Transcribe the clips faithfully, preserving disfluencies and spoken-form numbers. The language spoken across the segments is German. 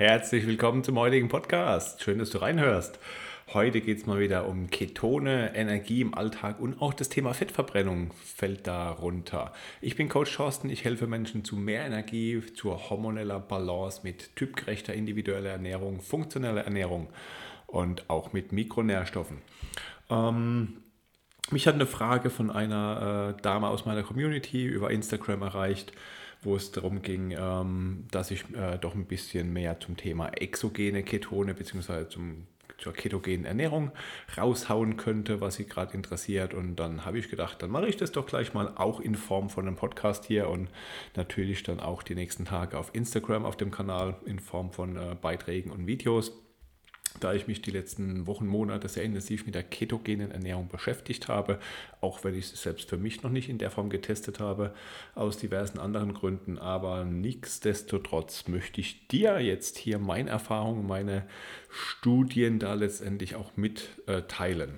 Herzlich willkommen zum heutigen Podcast. Schön, dass du reinhörst. Heute geht es mal wieder um Ketone, Energie im Alltag und auch das Thema Fettverbrennung fällt darunter. Ich bin Coach Thorsten, ich helfe Menschen zu mehr Energie, zur hormoneller Balance mit typgerechter individueller Ernährung, funktioneller Ernährung und auch mit Mikronährstoffen. Ähm, mich hat eine Frage von einer äh, Dame aus meiner Community über Instagram erreicht, wo es darum ging, ähm, dass ich äh, doch ein bisschen mehr zum Thema exogene Ketone bzw. zum zur ketogenen Ernährung raushauen könnte, was sie gerade interessiert. Und dann habe ich gedacht, dann mache ich das doch gleich mal auch in Form von einem Podcast hier und natürlich dann auch die nächsten Tage auf Instagram auf dem Kanal in Form von äh, Beiträgen und Videos. Da ich mich die letzten Wochen, Monate sehr intensiv mit der ketogenen Ernährung beschäftigt habe, auch wenn ich es selbst für mich noch nicht in der Form getestet habe, aus diversen anderen Gründen. Aber nichtsdestotrotz möchte ich dir jetzt hier meine Erfahrungen, meine Studien da letztendlich auch mitteilen.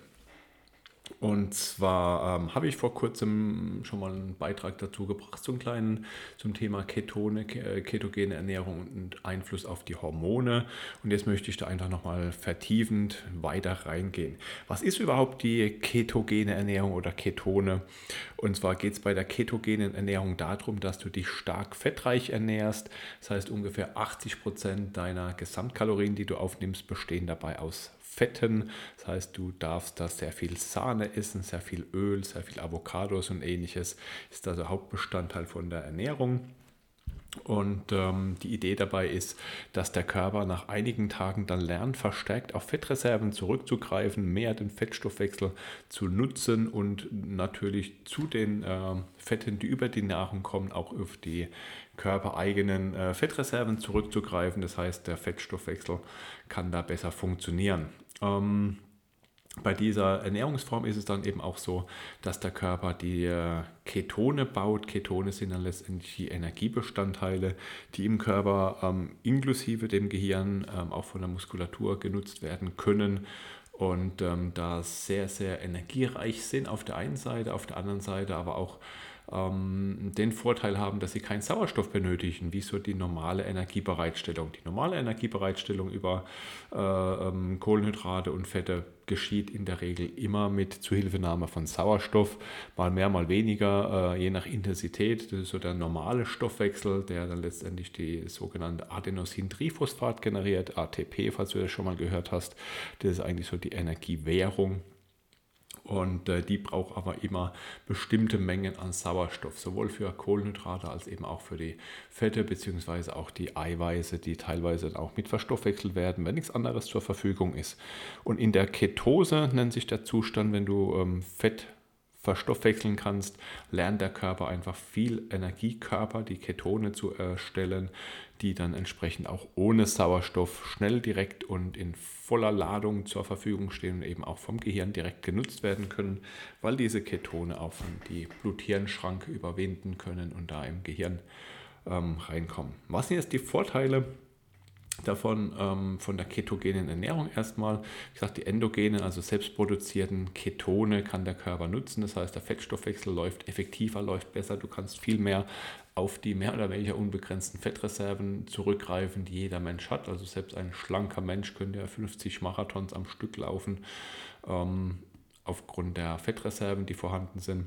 Und zwar ähm, habe ich vor kurzem schon mal einen Beitrag dazu gebracht, so einen kleinen zum Thema Ketone, äh, ketogene Ernährung und Einfluss auf die Hormone. Und jetzt möchte ich da einfach nochmal vertiefend weiter reingehen. Was ist überhaupt die ketogene Ernährung oder Ketone? Und zwar geht es bei der ketogenen Ernährung darum, dass du dich stark fettreich ernährst. Das heißt, ungefähr achtzig Prozent deiner Gesamtkalorien, die du aufnimmst, bestehen dabei aus Fetten. Das heißt, du darfst da sehr viel Sahne essen, sehr viel Öl, sehr viel Avocados und ähnliches. Ist also Hauptbestandteil von der Ernährung. Und ähm, die Idee dabei ist, dass der Körper nach einigen Tagen dann lernt, verstärkt auf Fettreserven zurückzugreifen, mehr den Fettstoffwechsel zu nutzen und natürlich zu den äh, Fetten, die über die Nahrung kommen, auch auf die körpereigenen äh, Fettreserven zurückzugreifen. Das heißt, der Fettstoffwechsel kann da besser funktionieren. Ähm, Bei dieser Ernährungsform ist es dann eben auch so, dass der Körper die Ketone baut. Ketone sind dann letztendlich die Energiebestandteile, die im Körper ähm, inklusive dem Gehirn ähm, auch von der Muskulatur genutzt werden können und ähm, da sehr, sehr energiereich sind auf der einen Seite, auf der anderen Seite aber auch ähm, den Vorteil haben, dass sie keinen Sauerstoff benötigen, wie so die normale Energiebereitstellung. Die normale Energiebereitstellung über äh, ähm, Kohlenhydrate und Fette geschieht in der Regel immer mit Zuhilfenahme von Sauerstoff, mal mehr, mal weniger, äh, je nach Intensität. Das ist so der normale Stoffwechsel, der dann letztendlich die sogenannte Adenosintriphosphat generiert, A T P, falls du das schon mal gehört hast. Das ist eigentlich so die Energiewährung. Und äh, die braucht aber immer bestimmte Mengen an Sauerstoff, sowohl für Kohlenhydrate als eben auch für die Fette bzw. auch die Eiweiße, die teilweise auch mit verstoffwechselt werden, wenn nichts anderes zur Verfügung ist. Und in der Ketose nennt sich der Zustand, wenn du ähm, Fett verstoffwechseln kannst, lernt der Körper einfach viel Energiekörper, die Ketone zu erstellen, die dann entsprechend auch ohne Sauerstoff schnell, direkt und in voller Ladung zur Verfügung stehen und eben auch vom Gehirn direkt genutzt werden können, weil diese Ketone auch die Blut-Hirn-Schranke überwinden können und da im Gehirn ähm, reinkommen. Was sind jetzt die Vorteile davon, ähm, von der ketogenen Ernährung erstmal? Wie gesagt, die endogenen, also selbstproduzierten Ketone kann der Körper nutzen. Das heißt, der Fettstoffwechsel läuft effektiver, läuft besser. Du kannst viel mehr auf die mehr oder weniger unbegrenzten Fettreserven zurückgreifen, die jeder Mensch hat. Also selbst ein schlanker Mensch könnte ja fünfzig Marathons am Stück laufen, ähm, aufgrund der Fettreserven, die vorhanden sind.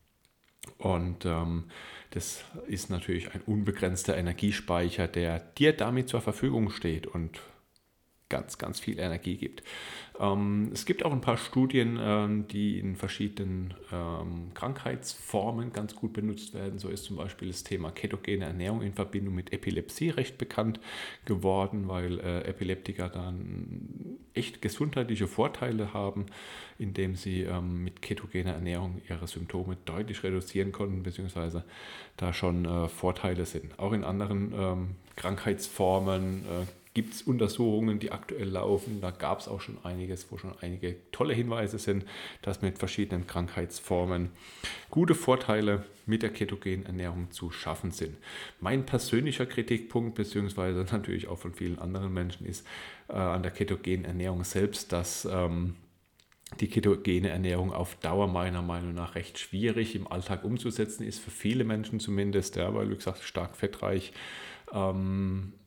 Und ähm, das ist natürlich ein unbegrenzter Energiespeicher, der dir damit zur Verfügung steht und ganz, ganz viel Energie gibt. Ähm, es gibt auch ein paar Studien, ähm, die in verschiedenen ähm, Krankheitsformen ganz gut benutzt werden. So ist zum Beispiel das Thema ketogene Ernährung in Verbindung mit Epilepsie recht bekannt geworden, weil äh, Epileptiker dann echt gesundheitliche Vorteile haben, indem sie ähm, mit ketogener Ernährung ihre Symptome deutlich reduzieren konnten, beziehungsweise da schon äh, Vorteile sind. Auch in anderen ähm, Krankheitsformen äh, gibt es Untersuchungen, die aktuell laufen. Da gab es auch schon einiges, wo schon einige tolle Hinweise sind, dass mit verschiedenen Krankheitsformen gute Vorteile mit der ketogenen Ernährung zu schaffen sind. Mein persönlicher Kritikpunkt, beziehungsweise natürlich auch von vielen anderen Menschen, ist äh, an der ketogenen Ernährung selbst, dass ähm, die ketogene Ernährung auf Dauer meiner Meinung nach recht schwierig im Alltag umzusetzen ist, für viele Menschen zumindest, ja, weil, wie gesagt, stark fettreich. Ähm,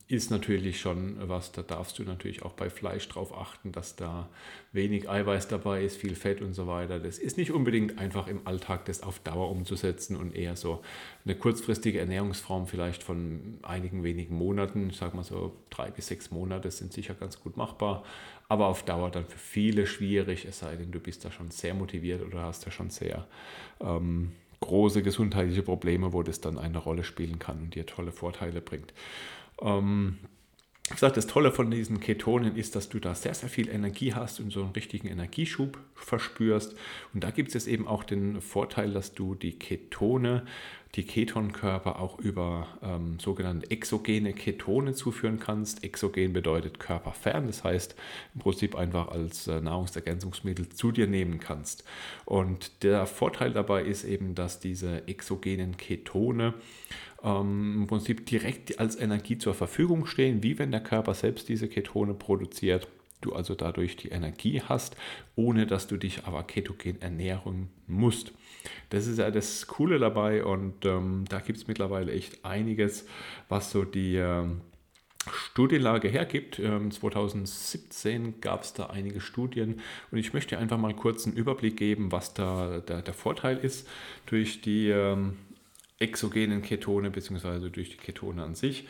ist natürlich schon was, da darfst du natürlich auch bei Fleisch drauf achten, dass da wenig Eiweiß dabei ist, viel Fett und so weiter. Das ist nicht unbedingt einfach im Alltag das auf Dauer umzusetzen und eher so eine kurzfristige Ernährungsform vielleicht von einigen wenigen Monaten, ich sag mal so drei bis sechs Monate sind sicher ganz gut machbar, aber auf Dauer dann für viele schwierig, es sei denn, du bist da schon sehr motiviert oder hast da schon sehr ähm, große gesundheitliche Probleme, wo das dann eine Rolle spielen kann und dir tolle Vorteile bringt. Ähm, wie gesagt, das Tolle von diesen Ketonen ist, dass du da sehr, sehr viel Energie hast und so einen richtigen Energieschub verspürst. Und da gibt es eben auch den Vorteil, dass du die Ketone, die Ketonkörper auch über ähm, sogenannte exogene Ketone zuführen kannst. Exogen bedeutet körperfern, das heißt im Prinzip einfach als äh, Nahrungsergänzungsmittel zu dir nehmen kannst. Und der Vorteil dabei ist eben, dass diese exogenen Ketone ähm, im Prinzip direkt als Energie zur Verfügung stehen, wie wenn der Körper selbst diese Ketone produziert. Du also dadurch die Energie hast, ohne dass du dich aber ketogen ernähren musst. Das ist ja das Coole dabei und ähm, da gibt es mittlerweile echt einiges, was so die ähm, Studienlage hergibt. Ähm, zwanzig siebzehn gab es da einige Studien und ich möchte einfach mal kurz einen Überblick geben, was da der, der Vorteil ist durch die ähm, exogenen Ketone bzw. durch die Ketone an sich.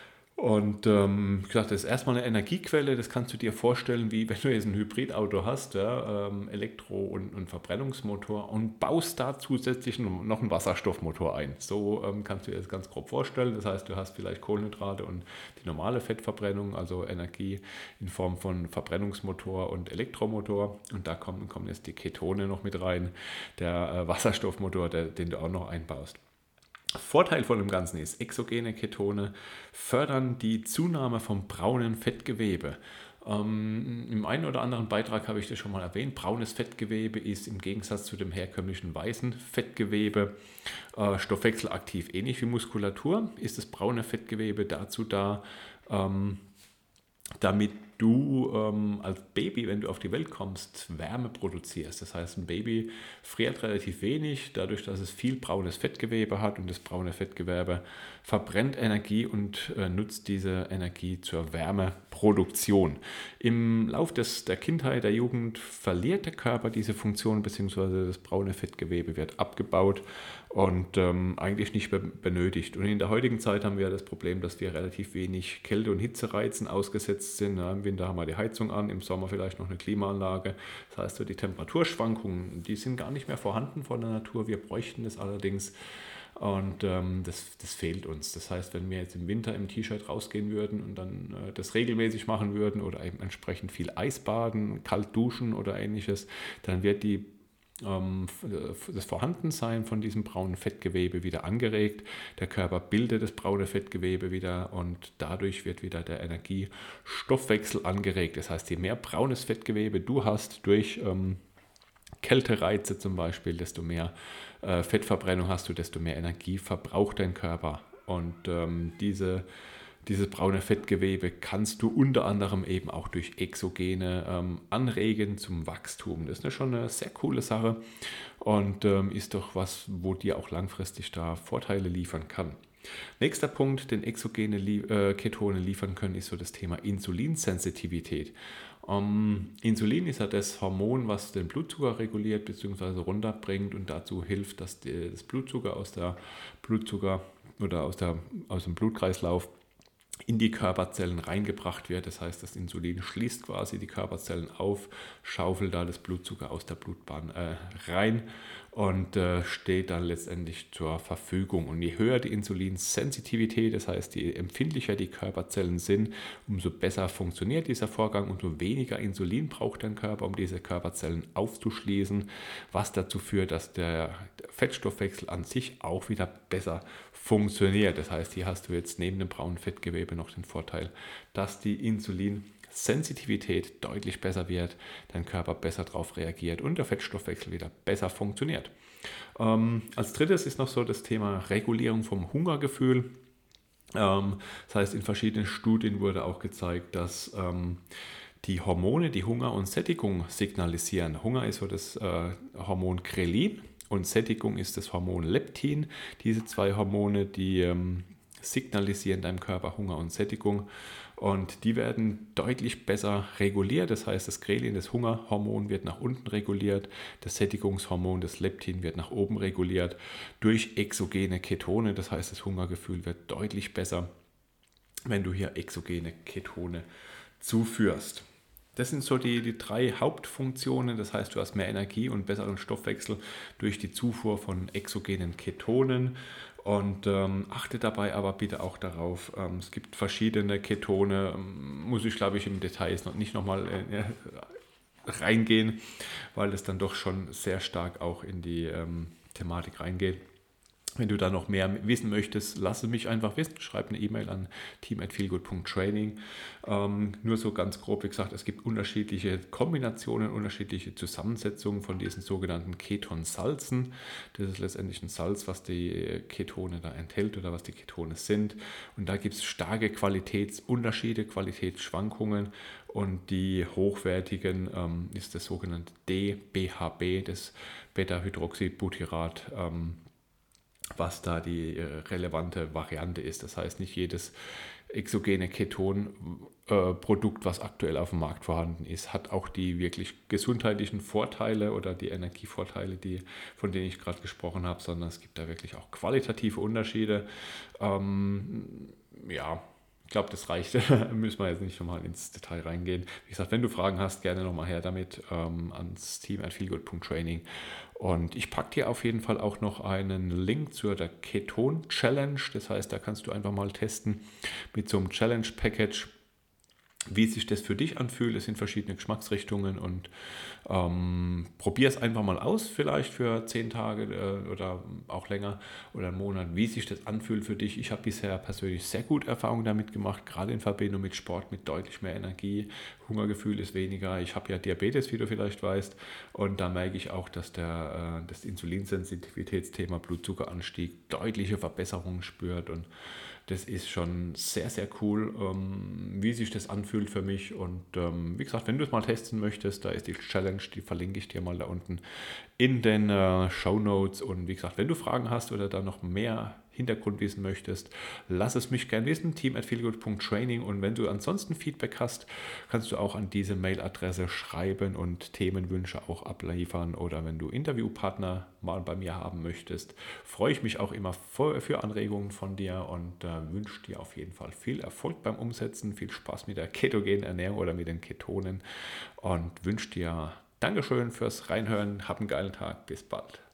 Und ähm, wie gesagt, das ist erstmal eine Energiequelle, das kannst du dir vorstellen, wie wenn du jetzt ein Hybridauto hast, ja, ähm, Elektro- und, und Verbrennungsmotor und baust da zusätzlich noch einen Wasserstoffmotor ein. So ähm, kannst du dir das ganz grob vorstellen. Das heißt, du hast vielleicht Kohlenhydrate und die normale Fettverbrennung, also Energie in Form von Verbrennungsmotor und Elektromotor. Und da kommen, kommen jetzt die Ketone noch mit rein, der äh, Wasserstoffmotor, der, den du auch noch einbaust. Vorteil von dem Ganzen ist, exogene Ketone fördern die Zunahme vom braunen Fettgewebe. Ähm, Im einen oder anderen Beitrag habe ich das schon mal erwähnt. Braunes Fettgewebe ist im Gegensatz zu dem herkömmlichen weißen Fettgewebe äh, stoffwechselaktiv. Ähnlich wie Muskulatur ist das braune Fettgewebe dazu da, ähm, damit du ähm, als Baby, wenn du auf die Welt kommst, Wärme produzierst. Das heißt, ein Baby friert relativ wenig, dadurch, dass es viel braunes Fettgewebe hat und das braune Fettgewebe verbrennt Energie und äh, nutzt diese Energie zur Wärmeproduktion. Im Lauf des, der Kindheit, der Jugend verliert der Körper diese Funktion, beziehungsweise das braune Fettgewebe wird abgebaut und ähm, eigentlich nicht mehr benötigt. Und in der heutigen Zeit haben wir das Problem, dass wir relativ wenig Kälte- und Hitzereizen ausgesetzt sind. Ja, im Winter haben wir die Heizung an, im Sommer vielleicht noch eine Klimaanlage. Das heißt, so die Temperaturschwankungen, die sind gar nicht mehr vorhanden von der Natur. Wir bräuchten das allerdings und ähm, das, das fehlt uns. Das heißt, wenn wir jetzt im Winter im T-Shirt rausgehen würden und dann äh, das regelmäßig machen würden oder eben entsprechend viel Eisbaden, kalt duschen oder ähnliches, dann wird die das Vorhandensein von diesem braunen Fettgewebe wieder angeregt. Der Körper bildet das braune Fettgewebe wieder und dadurch wird wieder der Energiestoffwechsel angeregt. Das heißt, je mehr braunes Fettgewebe du hast durch ähm, Kältereize zum Beispiel, desto mehr äh, Fettverbrennung hast du, desto mehr Energie verbraucht dein Körper. Und ähm, diese Dieses braune Fettgewebe kannst du unter anderem eben auch durch Exogene ähm, anregen zum Wachstum. Das ist eine, schon eine sehr coole Sache und ähm, ist doch was, wo dir auch langfristig da Vorteile liefern kann. Nächster Punkt, den exogene äh, Ketone liefern können, ist so das Thema Insulinsensitivität. Ähm, Insulin ist ja das Hormon, was den Blutzucker reguliert bzw. runterbringt und dazu hilft, dass die, das Blutzucker aus der Blutzucker oder aus, der, aus dem Blutkreislauf in die Körperzellen reingebracht wird. Das heißt, das Insulin schließt quasi die Körperzellen auf, schaufelt da das Blutzucker aus der Blutbahn äh, rein und äh, steht dann letztendlich zur Verfügung. Und je höher die Insulinsensitivität, das heißt, je empfindlicher die Körperzellen sind, umso besser funktioniert dieser Vorgang, umso weniger Insulin braucht dein Körper, um diese Körperzellen aufzuschließen, was dazu führt, dass der Fettstoffwechsel an sich auch wieder besser funktioniert. Das heißt, hier hast du jetzt neben dem braunen Fettgewebe noch den Vorteil, dass die Insulinsensitivität deutlich besser wird, dein Körper besser darauf reagiert und der Fettstoffwechsel wieder besser funktioniert. Ähm, als drittes ist noch so das Thema Regulierung vom Hungergefühl. Ähm, das heißt, in verschiedenen Studien wurde auch gezeigt, dass ähm, die Hormone, die Hunger und Sättigung signalisieren. Hunger ist so das äh, Hormon Grelin und Sättigung ist das Hormon Leptin. Diese zwei Hormone, die ähm, signalisieren deinem Körper Hunger und Sättigung und die werden deutlich besser reguliert. Das heißt, das Grelin, das Hungerhormon, wird nach unten reguliert, das Sättigungshormon, das Leptin, wird nach oben reguliert durch exogene Ketone. Das heißt, das Hungergefühl wird deutlich besser, wenn du hier exogene Ketone zuführst. Das sind so die, die drei Hauptfunktionen. Das heißt, du hast mehr Energie und besseren Stoffwechsel durch die Zufuhr von exogenen Ketonen. Und ähm, achte dabei aber bitte auch darauf, ähm, es gibt verschiedene Ketone, ähm, muss ich glaube ich im Detail noch nicht nochmal äh, reingehen, weil es dann doch schon sehr stark auch in die ähm, Thematik reingeht. Wenn du da noch mehr wissen möchtest, lass es mich einfach wissen. Schreib eine E-Mail an team at feelgood punkt training. Ähm, nur so ganz grob, wie gesagt, es gibt unterschiedliche Kombinationen, unterschiedliche Zusammensetzungen von diesen sogenannten Ketonsalzen. Das ist letztendlich ein Salz, was die Ketone da enthält oder was die Ketone sind. Und da gibt es starke Qualitätsunterschiede, Qualitätsschwankungen. Und die hochwertigen ähm, ist das sogenannte D B H B, das Beta-Hydroxybutyrat, ähm, was da die äh, relevante Variante ist. Das heißt, nicht jedes exogene Ketonprodukt, äh, was aktuell auf dem Markt vorhanden ist, hat auch die wirklich gesundheitlichen Vorteile oder die Energievorteile, die, von denen ich gerade gesprochen habe, sondern es gibt da wirklich auch qualitative Unterschiede. Ähm, ja, ich glaube, das reicht. Müssen wir jetzt nicht nochmal ins Detail reingehen. Wie gesagt, wenn du Fragen hast, gerne nochmal her damit ähm, ans team at feelgood punkt training. Und ich packe dir auf jeden Fall auch noch einen Link zur der Keton Challenge. Das heißt, da kannst du einfach mal testen mit so einem Challenge Package, wie sich das für dich anfühlt. Es sind verschiedene Geschmacksrichtungen und ähm, probier es einfach mal aus, vielleicht für zehn Tage äh, oder auch länger oder einen Monat, wie sich das anfühlt für dich. Ich habe bisher persönlich sehr gut Erfahrungen damit gemacht, gerade in Verbindung mit Sport, mit deutlich mehr Energie. Hungergefühl ist weniger. Ich habe ja Diabetes, wie du vielleicht weißt, und da merke ich auch, dass der, äh, das Insulinsensitivitätsthema, Blutzuckeranstieg, deutliche Verbesserungen spürt und das ist schon sehr, sehr cool, ähm, wie sich das anfühlt für mich. Und ähm, wie gesagt, wenn du es mal testen möchtest, da ist die Challenge, die verlinke ich dir mal da unten in den äh, Shownotes. Und wie gesagt, wenn du Fragen hast oder da noch mehr Hintergrund wissen möchtest, lass es mich gerne wissen, team at feelgood punkt training. Und wenn du ansonsten Feedback hast, kannst du auch an diese Mailadresse schreiben und Themenwünsche auch abliefern. Oder wenn du Interviewpartner mal bei mir haben möchtest, freue ich mich auch immer für Anregungen von dir und äh, wünsche dir auf jeden Fall viel Erfolg beim Umsetzen, viel Spaß mit der ketogenen Ernährung oder mit den Ketonen und wünsche dir Dankeschön fürs Reinhören, hab einen geilen Tag, bis bald.